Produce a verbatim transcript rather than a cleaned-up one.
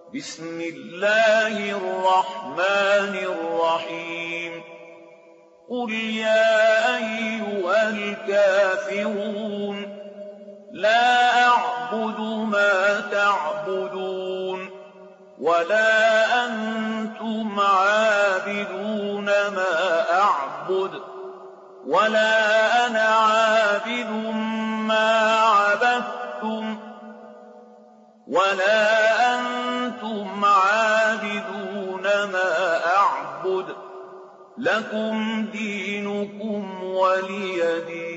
بسم الله الرحمن الرحيم قل يا أيها الكافرون لا أعبد ما تعبدون ولا أنتم عابدون ما أعبد ولا أنا عابد ما عبدتم ولا أنتم عابدون ما أعبد لكم دينكم ولي دين